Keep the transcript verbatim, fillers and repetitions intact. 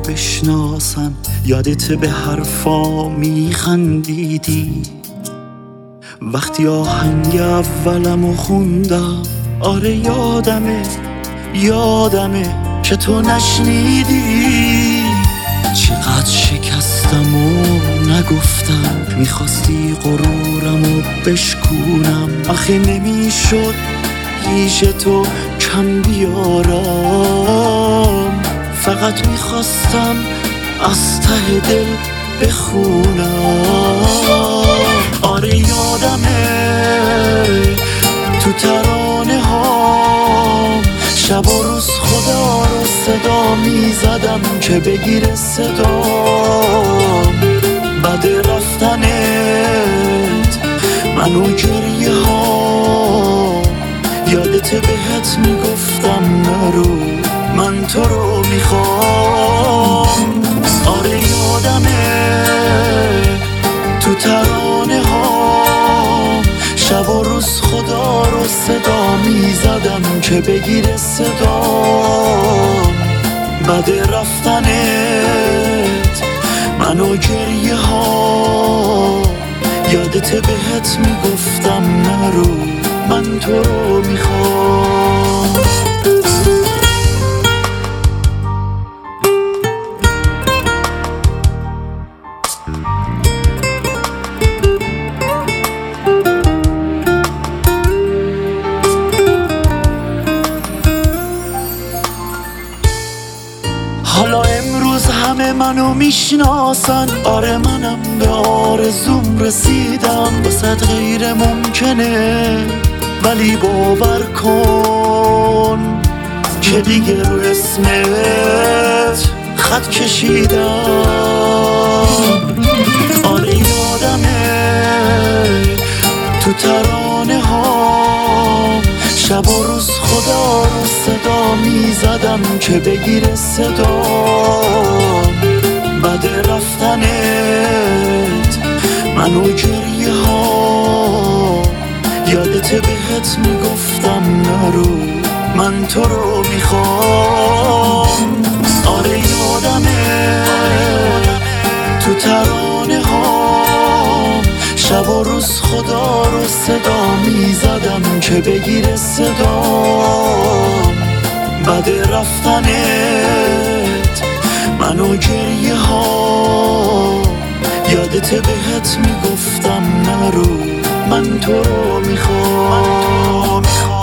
بشناسم. یادت به حرفا میخندیدی وقتی آهنگ اولمو خوندم. آره یادمه یادمه که تو نشنیدی. چقدر شکستم و نگفتم، میخواستی غرورمو بشکونم. آخه نمیشد پیش تو کم بیارم، فقط میخواستم از ته دل بخونم. آره یادمه تو ترانه ها شب و روز خدا رو صدا میزدم که بگیره صدام. بعد رفتنت منو گریه ها، یادت بهت میگفتم نرو من تو رو میخوام. آره یادمه تو ترانه ها شب و روز خدا رو صدا میزدم که بگیره صدام. بعد رفتنت منو گریه ها، یادت بهت میگفتم نرو من تو رو میخوام. حالا امروز همه منو میشناسن. آره منم به آرزوم رسیدم. واسه غیر ممکنه ولی باور کن که دیگه رو اسمت خط کشیدم. آره یادمه تو ترانه ها شب و روز خدا رو صدا میزدم که بگیره صدام. بعد رفتنت منو گریه ها، یادت بهت میگفتم نرو من تو رو میخوام. آره یادمه تو ترانه ها شب و روز خدا رو صدا میزدم که بگیره صدام. بعد رفتنت منو گریه ها، یادت بهت میگفتم نرو من تو رو میخوام.